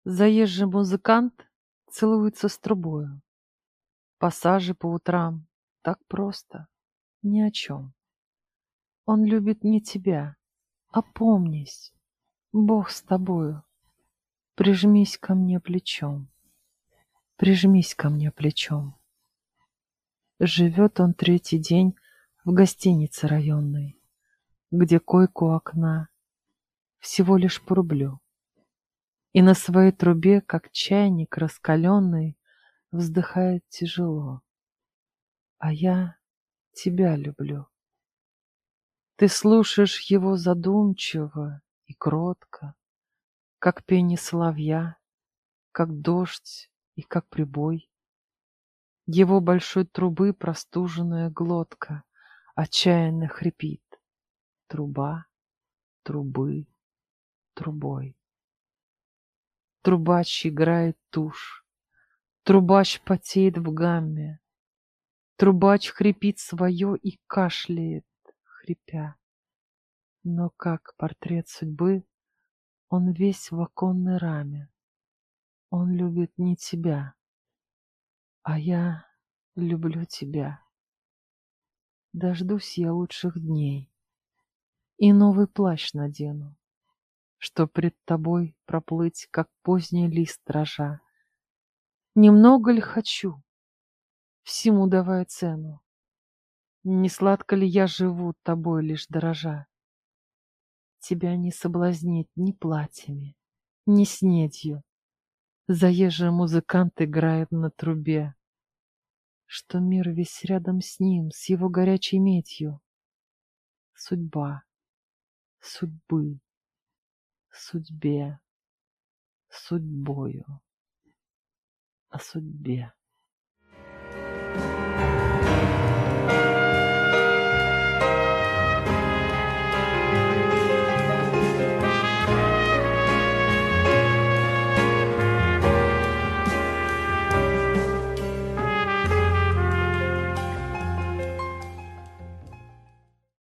Заезжий музыкант целуется с трубою. Пассажи по утрам так просто, ни о чем. Он любит не тебя, опомнись, Бог с тобою. Прижмись ко мне плечом, прижмись ко мне плечом. Живет он третий день в гостинице районной, где койку у окна всего лишь по рублю. И на своей трубе, как чайник раскаленный, вздыхает тяжело. А я тебя люблю. Ты слушаешь его задумчиво и кротко, как пение соловья, как дождь и как прибой. Его большой трубы простуженная глотка отчаянно хрипит. Труба, трубы, трубой. Трубач играет тушь, трубач потеет в гамме, трубач хрипит свое и кашляет, хрипя. Но как портрет судьбы, он весь в оконной раме. Он любит не тебя, а я люблю тебя. Дождусь я лучших дней и новый плащ надену, чтоб пред тобой проплыть, как поздний лист дрожа. Немного ли хочу, всему давая цену? Не сладко ли я живу, тобой лишь дорожа? Тебя не соблазнить ни платьями, ни снедью. Заезжий музыкант играет на трубе, что мир весь рядом с ним, с его горячей медью. Судьба, судьбы, судьбе, судьбою, о судьбе.